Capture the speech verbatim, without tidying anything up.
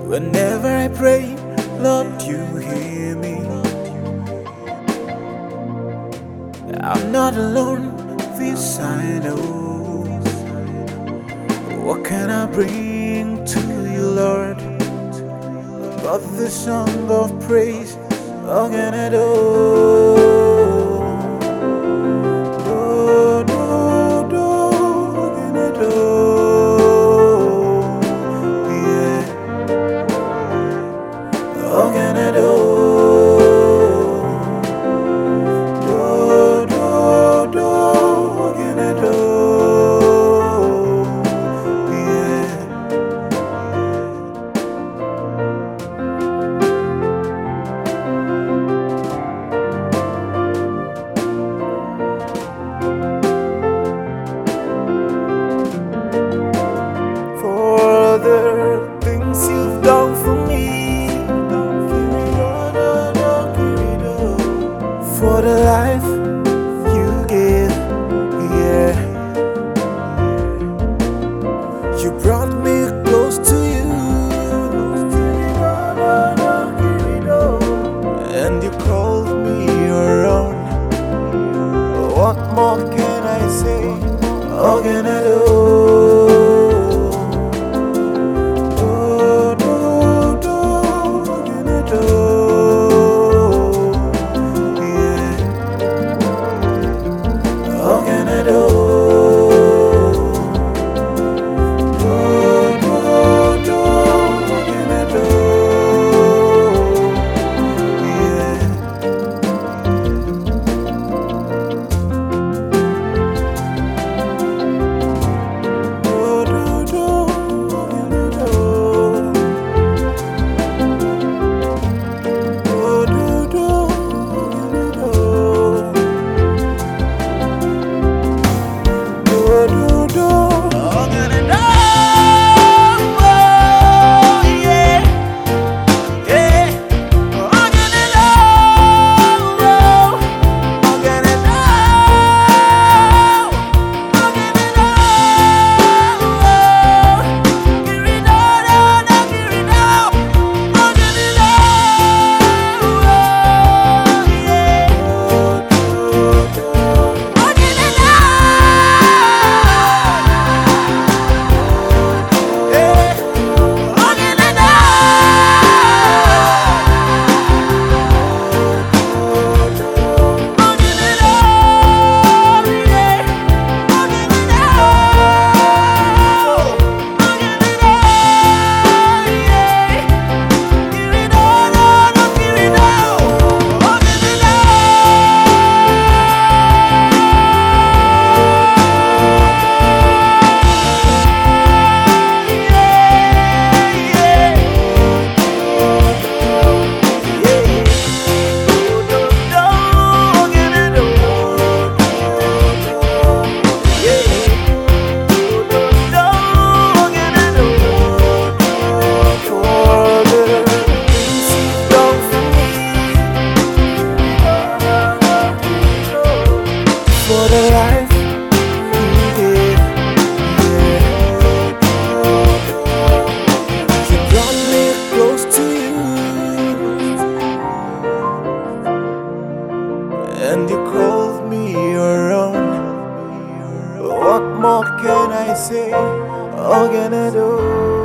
Whenever I pray, Lord, you hear me. I'm not alone, this I know. What can I bring to you, Lord, but the song of praise? What can I do? What can I do? Do, do, do, what can I do? Yeah. For the things you've done for me, for the life you give, yeah. You brought me close to you, and you called me your own. What more can I say? What can I do? Do, do, do, what can I do? What can I do? Do, do, do, what can I do? Yeah. Do, do, do, what can I do? Do, do, do, what can I do? Do, do, do. What can I do? Oh, yeah, yeah. What can I do? What can I do? What can I do? Give it all, all, all, give it all. What can I do? Oh, yeah. Do, do, do. What can I do? For the life you give, yeah. You brought me close to you, and you called me your own. What more can I say? What can I do?